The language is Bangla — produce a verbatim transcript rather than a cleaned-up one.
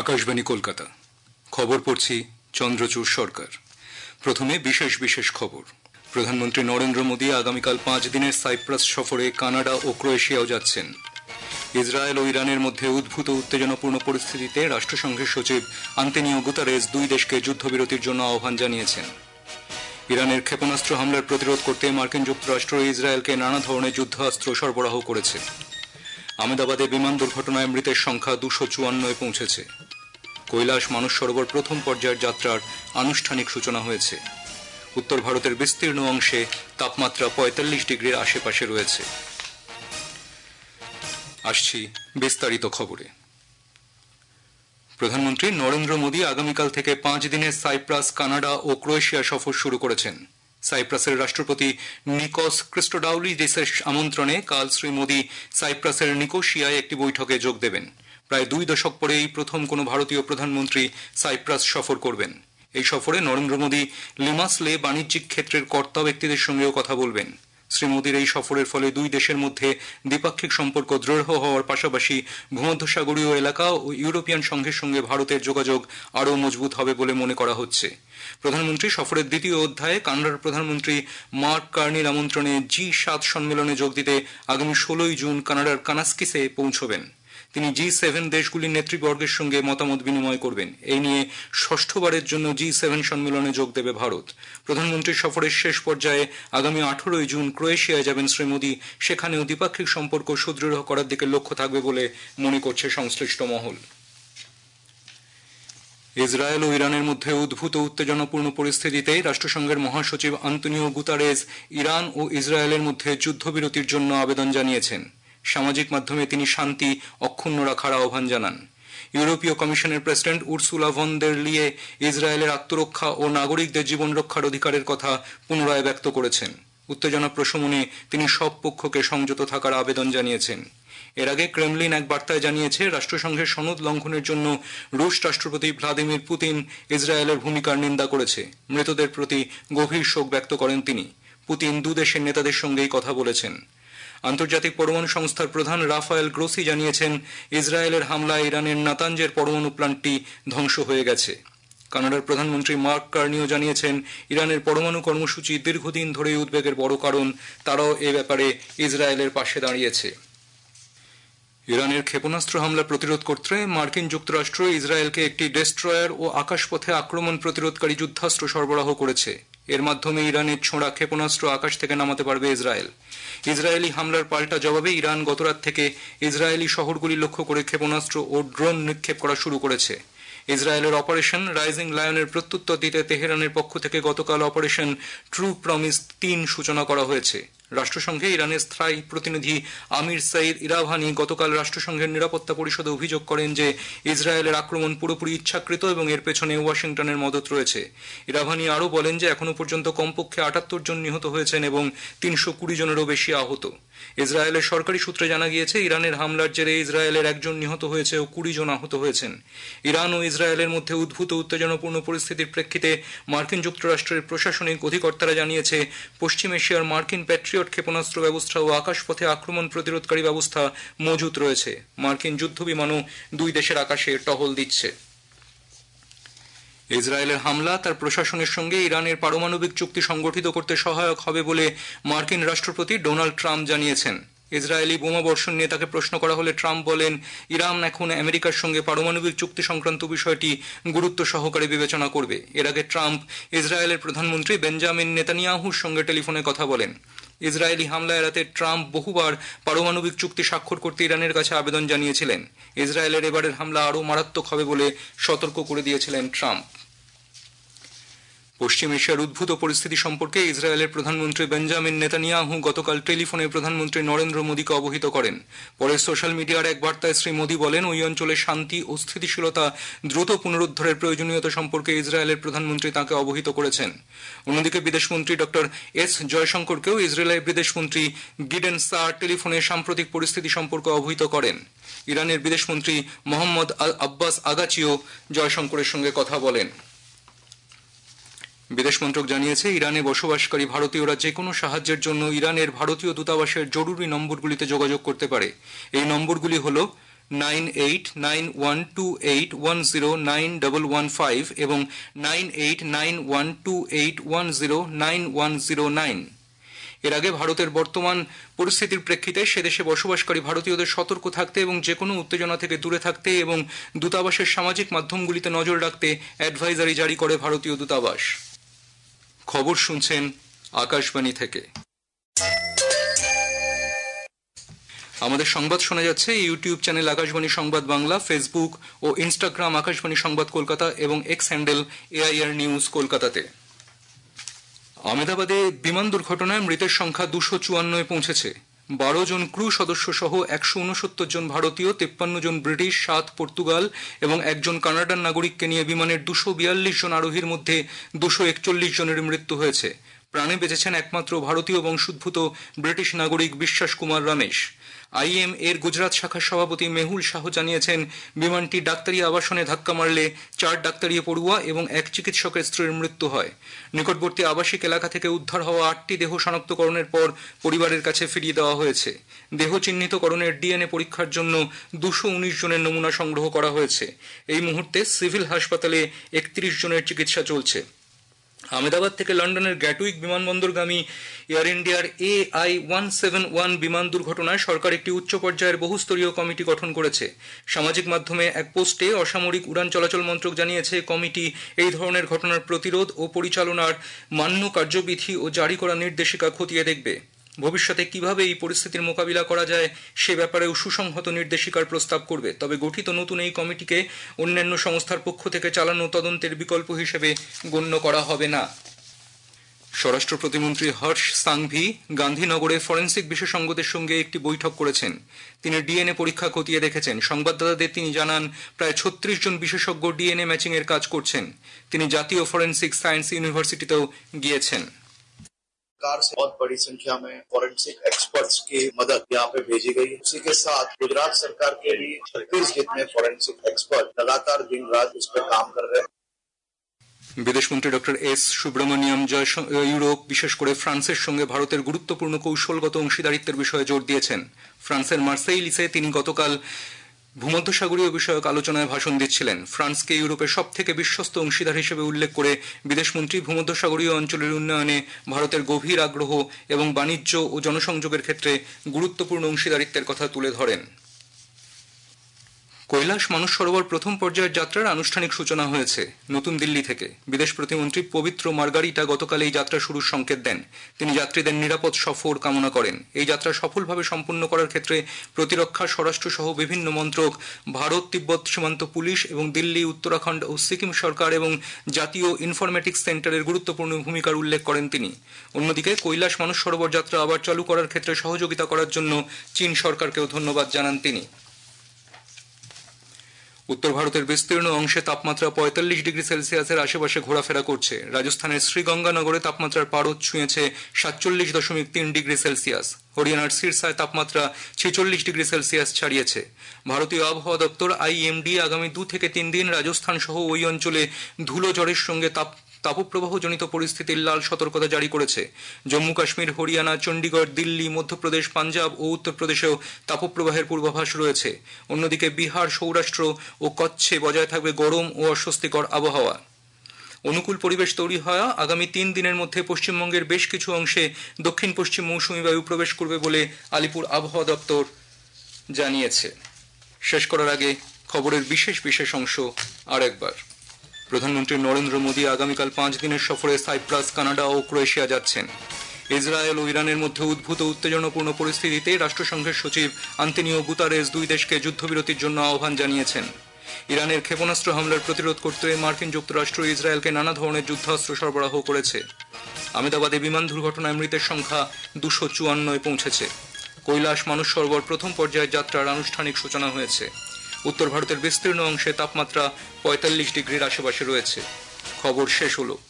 আকাশবাণী কলকাতা। খবর পড়ছি চন্দ্রচূড় সরকার। প্রথমে বিশেষ বিশেষ খবর। প্রধানমন্ত্রী নরেন্দ্র মোদী আগামীকাল পাঁচ দিনের সাইপ্রাস সফরে কানাডা ও ক্রোয়েশিয়াও যাচ্ছেন। ইসরায়েল ও ইরানের মধ্যে উদ্ভূত উত্তেজনাপূর্ণ পরিস্থিতিতে রাষ্ট্রসংঘের সচিব আন্তোনিও গুতেরেস দুই দেশকে যুদ্ধবিরতির জন্য আহ্বান জানিয়েছেন। ইরানের ক্ষেপণাস্ত্র হামলার প্রতিরোধ করতে মার্কিন যুক্তরাষ্ট্র ইসরায়েলকে নানা ধরনের যুদ্ধাস্ত্র সরবরাহ করেছে। আহমেদাবাদে বিমান দুর্ঘটনায় মৃতের সংখ্যা দুশো চুয়ান্নয় পৌঁছেছে। কৈলাস মানস সরোবর প্রথম পর্যায়ের যাত্রার আনুষ্ঠানিক সূচনা হয়েছে। উত্তর ভারতের বিস্তীর্ণ অংশে তাপমাত্রা পঁয়তাল্লিশ ডিগ্রির আশেপাশে রয়েছে। আসছি বিস্তারিত খবরে। প্রধানমন্ত্রী নরেন্দ্র মোদী আগামীকাল থেকে পাঁচ দিনের সাইপ্রাস, কানাডা ও ক্রোয়েশিয়া সফর শুরু করেছেন। সাইপ্রাসের রাষ্ট্রপতি নিকোস ক্রিস্টোডাউলিডিসের আমন্ত্রণে কাল শ্রী মোদী সাইপ্রাসের নিকোসিয়ায় একটি বৈঠকে যোগ দেবেন। প্রায় দুই দশক পরে এই প্রথম কোনো ভারতীয় প্রধানমন্ত্রী সাইপ্রাস সফর করবেন। এই সফরে নরেন্দ্র মোদী লিমাসলে বাণিজ্যিক ক্ষেত্রের কর্তা ব্যক্তিদের সঙ্গেও কথা বলবেন। শ্রী মোদীর এই সফরের ফলে দুই দেশের মধ্যে দ্বিপাক্ষিক সম্পর্ক দৃঢ় হওয়ার পাশাপাশি ভূমধ্যসাগরীয় এলাকা ও ইউরোপিয়ান সংঘের সঙ্গে ভারতের যোগাযোগ আরও মজবুত হবে বলে মনে করা হচ্ছে। প্রধানমন্ত্রী সফরের দ্বিতীয় অধ্যায়ে কানাডার প্রধানমন্ত্রী মার্ক কার্নির আমন্ত্রণে জি সাত সম্মেলনে যোগ দিতে আগামী ষোলোই জুন কানাডার কানাস্কিসে পৌঁছবেন। তিনি জি সেভেন দেশগুলির নেতৃবর্গের সঙ্গে মতামত বিনিময় করবেন। এই নিয়ে ষষ্ঠবারের জন্য জি সেভেন সম্মেলনে যোগ দেবে ভারত। প্রধানমন্ত্রীর সফরের শেষ পর্যায়ে আগামী আঠারোই জুন ক্রোয়েশিয়ায় যাবেন শ্রী মোদী। সেখানেও দ্বিপাক্ষিক সম্পর্ক সুদৃঢ় করার দিকে লক্ষ্য থাকবে বলে মনে করছে সংশ্লিষ্ট মহল। ইসরায়েল ও ইরানের মধ্যে উদ্ভূত উত্তেজনাপূর্ণ পরিস্থিতিতে রাষ্ট্রসংঘের মহাসচিব আন্তোনিও গুতেরেস ইরান ও ইসরায়েলের মধ্যে যুদ্ধবিরতির জন্য আবেদন জানিয়েছেন। সামাজিক মাধ্যমে তিনি শান্তি অক্ষুণ্ণ রাখার আহ্বান জানান। ইউরোপীয় কমিশনের প্রেসিডেন্ট উর্সুলা ভন দের লিয়ে ইসরায়েলের আত্মরক্ষা ও নাগরিকদের জীবন রক্ষার অধিকারের কথা পুনরায় ব্যক্ত করেছেন। উত্তেজনা প্রশমনে তিনি সব পক্ষকে সংযত থাকার আবেদন জানিয়েছেন। এর আগে ক্রেমলিন এক বার্তায় জানিয়েছে, রাষ্ট্রসংঘের সনদ লঙ্ঘনের জন্য রুশ রাষ্ট্রপতি ভ্লাদিমির পুতিন ইসরায়েলের ভূমিকার নিন্দা করেছে। মৃতদের প্রতি গভীর শোক ব্যক্ত করেন তিনি। পুতিন দু দেশের নেতাদের সঙ্গেই কথা বলেছেন। আন্তর্জাতিক পরমাণু সংস্থার প্রধান রাফায়েল গ্রোসি জানিয়েছেন, ইসরায়েলের হামলায় ইরানের নাতানজের পরমাণু প্ল্যান্টটি ধ্বংস হয়ে গেছে। কানাডার প্রধানমন্ত্রী মার্ক কার্নিও জানিয়েছেন, ইরানের পরমাণু কর্মসূচি দীর্ঘদিন ধরেই উদ্বেগের বড় কারণ। তারাও এ ব্যাপারে ইসরায়েলের পাশে দাঁড়িয়েছে। ইরানের ক্ষেপণাস্ত্র হামলা প্রতিরোধ করতে মার্কিন যুক্তরাষ্ট্র ইসরায়েলকে একটি ডেস্ট্রয়ার ও আকাশপথে আক্রমণ প্রতিরোধকারী যুদ্ধাস্ত্র সরবরাহ করেছে। এর মাধ্যমে ইরানের ছোঁড়া ক্ষেপণাস্ত্র আকাশ থেকে নামাতে পারবে ইসরায়েল। ইসরায়েলি হামলার পাল্টা জবাবে ইরান গতরাত থেকে ইসরায়েলি শহরগুলি লক্ষ্য করে ক্ষেপণাস্ত্র ও ড্রোন নিক্ষেপ করা শুরু করেছে। ইসরায়েলের অপারেশন রাইজিং লায়নের প্রত্যুত্তর দিতে তেহরানের পক্ষ থেকে গতকাল অপারেশন ট্রু প্রমিস তিন সূচনা করা হয়েছে। রাষ্ট্রসংঘে ইরানের স্থায়ী প্রতিনিধি আমির সাইদ ইরাভানি গতকাল রাষ্ট্রসংঘের নিরাপত্তা পরিষদে অভিযোগ করেন যে ইসরায়েলের আক্রমণ পুরোপুরি ইচ্ছাকৃত এবং এর পেছনে ওয়াশিংটনের মদত রয়েছে। ইরাভানি আরও বলেন যে এখনো পর্যন্ত কমপক্ষে আটাত্তর জন নিহত হয়েছেন এবং তিনশো কুড়ি জনেরও বেশি আহত। ইসরায়েলের সরকারি সূত্রে জানা গিয়েছে, ইরানের হামলার জেরে ইসরায়েলের একজন নিহত হয়েছে ও কুড়ি জন আহত হয়েছেন। ইরান ও ইসরায়েলের মধ্যে উদ্ভূত উত্তেজনাপূর্ণ পরিস্থিতির প্রেক্ষিতে মার্কিন যুক্তরাষ্ট্রের প্রশাসনিক অধিকর্তারা জানিয়েছে, পশ্চিম এশিয়ার মার্কিন প্যাট্রিয়ট ক্ষেপণাস্ত্র ব্যবস্থা ও আকাশপথে আক্রমণ প্রতিরোধকারী ব্যবস্থা মজুত রয়েছে। মার্কিন যুদ্ধবিমানও দুই দেশের আকাশে টহল দিচ্ছে। ইসরায়েলের হামলা তার প্রশাসনের সঙ্গে ইরানের পারমাণবিক চুক্তি সংগঠিত করতে সহায়ক হবে বলে মার্কিন রাষ্ট্রপতি ডোনাল্ড ট্রাম্প জানিয়েছেন। ইসরায়েলি বোমাবর্ষণ নিয়ে তাকে প্রশ্ন করা হলে ট্রাম্প বলেন, ইরান এখন আমেরিকার সঙ্গে পারমাণবিক চুক্তি সংক্রান্ত বিষয়টি গুরুত্ব সহকারে বিবেচনা করবে। এর আগে ট্রাম্প ইসরায়েলের প্রধানমন্ত্রী বেঞ্জামিন নেতানিয়াহুর সঙ্গে টেলিফোনে কথা বলেন। ইসরায়েলি হামলা এড়াতে ট্রাম্প বহুবার পারমাণবিক চুক্তি স্বাক্ষর করতে ইরানের কাছে আবেদন জানিয়েছিলেন। ইসরায়েলের এবারের হামলা আরও মারাত্মক হবে বলে সতর্ক করে দিয়েছিলেন ট্রাম্প। পশ্চিম এশিয়ার উদ্ভূত পরিস্থিতি সম্পর্কে ইসরায়েলের প্রধানমন্ত্রী বেঞ্জামিন নেতানিয়াহু গতকাল টেলিফোনে প্রধানমন্ত্রী নরেন্দ্র মোদীকে অবহিত করেন। পরে সোশ্যাল মিডিয়ার এক বার্তায় শ্রী মোদী বলেন, ওই অঞ্চলে শান্তি ও স্থিতিশীলতা দ্রুত পুনরুদ্ধারের প্রয়োজনীয়তা সম্পর্কে ইসরায়েলের প্রধানমন্ত্রী তাঁকে অবহিত করেছেন। অন্যদিকে বিদেশমন্ত্রী ডক্টর এস জয়শঙ্করকেও ইসরায়েলের বিদেশমন্ত্রী গিডেন সার টেলিফোনে সাম্প্রতিক পরিস্থিতি সম্পর্কে অবহিত করেন। ইরানের বিদেশমন্ত্রী মোহাম্মদ আল আব্বাস আগাচিও জয়শঙ্করের সঙ্গে কথা বলেন। বিদেশ মন্ত্রক জানিয়েছে, ইরানে বসবাসকারী ভারতীয়রা যে কোনো সাহায্যের জন্য ইরানের ভারতীয় দূতাবাসের জরুরি নম্বরগুলিতে যোগাযোগ করতে পারে। এই নম্বরগুলি হল nine eight nine one two eight one zero nine one one five এবং nine eight nine one two eight one zero nine one zero nine. এর আগে ভারতের বর্তমান পরিস্থিতির প্রেক্ষিতে সেদেশে বসবাসকারী ভারতীয়দের সতর্ক থাকতে এবং যেকোনো উত্তেজনা থেকে দূরে থাকতে এবং দূতাবাসের সামাজিক মাধ্যমগুলিতে নজর রাখতে অ্যাডভাইজারি জারি করে ভারতীয় দূতাবাস। খবর শুনছেন আকাশবাণী থেকে। আমাদের সংবাদ শোনা যাচ্ছে ইউটিউব চ্যানেল আকাশবাণী সংবাদ বাংলা, ফেসবুক ও ইনস্টাগ্রাম আকাশবাণী সংবাদ কলকাতা এবং এক্স হ্যান্ডেল এআইআর নিউজ কলকাতাতে। আহমেদাবাদে বিমান দুর্ঘটনায় মৃতের সংখ্যা দুশো চুয়ান্নয় পৌঁছেছে। বারো জন ক্রু সদস্য সহ একশো উনসত্তর জন ভারতীয়, তেপ্পান্ন জন ব্রিটিশ, সাত পর্তুগাল এবং একজন কানাডার নাগরিককে নিয়ে বিমানের দুশো বিয়াল্লিশ জন আরোহীর মধ্যে দুশো একচল্লিশ জনের মৃত্যু হয়েছে। প্রাণে বেঁচেছেন একমাত্র ভারতীয় বংশোদ্ভূত ব্রিটিশ নাগরিক বিশ্বাস কুমার রমেশ। আইএম এর গুজরাট শাখার সভাপতি মেহুল শাহ জানিয়েছেন, বিমানটি ডাক্তারি আবাসনে ধাক্কা মারলে চার ডাক্তারি পড়ুয়া এবং এক চিকিৎসকের স্ত্রীর মৃত্যু হয়। নিকটবর্তী আবাসিক এলাকা থেকে উদ্ধার হওয়া আটটি দেহ শনাক্তকরণের পর পরিবারের কাছে ফিরিয়ে দেওয়া হয়েছে। দেহ চিহ্নিতকরণের ডিএনএ পরীক্ষার জন্য দুশো উনিশ জনের নমুনা সংগ্রহ করা হয়েছে। এই মুহূর্তে সিভিল হাসপাতালে একত্রিশ জনের চিকিৎসা চলছে। আহমেদাবাদ থেকে লন্ডনের গ্যাটউইক বিমানবন্দরগামী এয়ার ইন্ডিয়ার A I one seven one বিমান দুর্ঘটনায় সরকার একটি উচ্চ পর্যায়ের বহুস্তরীয় কমিটি গঠন করেছে। সামাজিক মাধ্যমে এক পোস্টে অসামরিক উড়ান চলাচল মন্ত্রক জানিয়েছে, কমিটি এই ধরনের ঘটনার প্রতিরোধ ও পরিচালনার মান্য কার্যবিধি ও জারি করা নির্দেশিকা খতিয়ে দেখবে। ভবিষ্যতে কিভাবে এই পরিস্থিতির মোকাবিলা করা যায় সে ব্যাপারেও সুসংহত নির্দেশিকার প্রস্তাব করবে। তবে গঠিত নতুন এই কমিটিকে অন্যান্য সংস্থার পক্ষ থেকে চালানো তদন্তের বিকল্প হিসেবে গণ্য করা হবে না। স্বরাষ্ট্র প্রতিমন্ত্রী হর্ষ সাংভি গান্ধীনগরে ফরেন্সিক বিশেষজ্ঞদের সঙ্গে একটি বৈঠক করেছেন। তিনি ডিএনএ পরীক্ষা খতিয়ে দেখেছেন। সংবাদদাতাদের তিনি জানান, প্রায় ছত্রিশ জন বিশেষজ্ঞ ডিএনএ ম্যাচিং এর কাজ করছেন। তিনি জাতীয় ফরেন্সিক সায়েন্স ইউনিভার্সিটিতেও গিয়েছেন। सरकार से बहुत बड़ी संख्या में फॉरेंसिक एक्सपर्ट्स की मदद यहाँ पे भेजी गई। इसी के साथ गुजरात सरकार के भी छत्तीस जितने फॉरेंसिक एक्सपर्ट लगातार दिन रात इस पर काम कर रहे हैं। বিদেশমন্ত্রী ডক্টর এস সুব্রমণিয়াম ইউরোপ, বিশেষ করে ফ্রান্সের সঙ্গে ভারতের গুরুত্বপূর্ণ কৌশলগত অংশীদারিত্বের বিষয়ে জোর দিয়েছেন। ফ্রান্সের মার্সেইলিসে তিনি গতকাল ভূমধ্যসাগরীয় বিষয়ক আলোচনায় ভাষণ দিচ্ছিলেন। ফ্রান্সকে ইউরোপের সব থেকে বিশ্বস্ত অংশীদার হিসেবে উল্লেখ করে বিদেশমন্ত্রী ভূমধ্যসাগরীয় অঞ্চলের উন্নয়নে ভারতের গভীর আগ্রহ এবং বাণিজ্য ও জনসংযোগের ক্ষেত্রে গুরুত্বপূর্ণ অংশীদারিত্বের কথা তুলে ধরেন। কৈলাস মানস সরোবর প্রথম পর্যায়ের যাত্রার আনুষ্ঠানিক সূচনা হয়েছে নতুন দিল্লি থেকে। বিদেশ প্রতিমন্ত্রী পবিত্র মার্গারিটা গতকাল এই যাত্রা শুরুর সংকেত দেন। তিনি যাত্রীদের নিরাপদ সফর কামনা করেন। এই যাত্রা সফলভাবে সম্পন্ন করার ক্ষেত্রে প্রতিরক্ষা, স্বরাষ্ট্র সহ বিভিন্ন মন্ত্রক, ভারত তিব্বত সীমান্ত পুলিশ এবং দিল্লি, উত্তরাখণ্ড ও সিকিম সরকার এবং জাতীয় ইনফরমেটিক্স সেন্টারের গুরুত্বপূর্ণ ভূমিকার উল্লেখ করেন তিনি। অন্যদিকে কৈলাস মানস সরোবর যাত্রা আবার চালু করার ক্ষেত্রে সহযোগিতা করার জন্য চীন সরকারকেও ধন্যবাদ জানান তিনি। উত্তর ভারতের বিস্তীর্ণ অংশে তাপমাত্রা পঁয়তাল্লিশ ডিগ্রি সেলসিয়াসের আশেপাশে ঘোরাফেরা করছে। রাজস্থানের শ্রীগঙ্গানগরে তাপমাত্রার পারদ ছুঁয়েছে সাতচল্লিশ দশমিক তিন ডিগ্রি সেলসিয়াস। হরিয়ানার সিরসায় তাপমাত্রা ছেচল্লিশ ডিগ্রি সেলসিয়াস ছাড়িয়েছে। ভারতীয় আবহাওয়া দপ্তর আইএমডি আগামী দু থেকে তিন দিন রাজস্থান সহ ওই অঞ্চলে ধুলো ঝড়ের সঙ্গে তাপ তাপপ্রবাহজনিত পরিস্থিতির লাল সতর্কতা জারি করেছে। জম্মু কাশ্মীর, হরিয়ানা, চণ্ডীগড়, দিল্লি, মধ্যপ্রদেশ, পাঞ্জাব ও উত্তরপ্রদেশেও তাপপ্রবাহের পূর্বাভাস রয়েছে। অন্যদিকে বিহার, সৌরাষ্ট্র ও কচ্ছে বজায় থাকবে গরম ও অস্বস্তিকর আবহাওয়া। অনুকূল পরিবেশ তৈরি হওয়া আগামী তিন দিনের মধ্যে পশ্চিমবঙ্গের বেশ কিছু অংশে দক্ষিণ পশ্চিম মৌসুমী বায়ু প্রবেশ করবে বলে আলিপুর আবহাওয়া দপ্তর জানিয়েছে। শেষ করার আগে খবরের বিশেষ বিশেষ অংশ আরেকবার। প্রধানমন্ত্রী নরেন্দ্র মোদী আগামীকাল পাঁচ দিনের সফরে সাইপ্রাস, কানাডা ও ক্রোয়েশিয়া যাচ্ছেন। ইসরায়েল ও ইরানের মধ্যে উদ্ভূত উত্তেজনাপূর্ণ পরিস্থিতিতে রাষ্ট্রসংঘের সচিব আন্তোনিও গুতারেস দুই দেশকে যুদ্ধবিরতির জন্য আহ্বান জানিয়েছেন। ইরানের ক্ষেপণাস্ত্র হামলার প্রতিরোধ করতে মার্কিন যুক্তরাষ্ট্র ইসরায়েলকে নানা ধরনের যুদ্ধাস্ত্র সরবরাহ করেছে। আহমেদাবাদে বিমান দুর্ঘটনায় মৃতের সংখ্যা দুশো চুয়ান্নয় পৌঁছেছে। কৈলাস মানস সরোবর প্রথম পর্যায়ের যাত্রার আনুষ্ঠানিক সূচনা হয়েছে। উত্তর ভারতের বিস্তীর্ণ অংশে তাপমাত্রা পঁয়তাল্লিশ ডিগ্রির আশেপাশে রয়েছে। খবর শেষ হলো।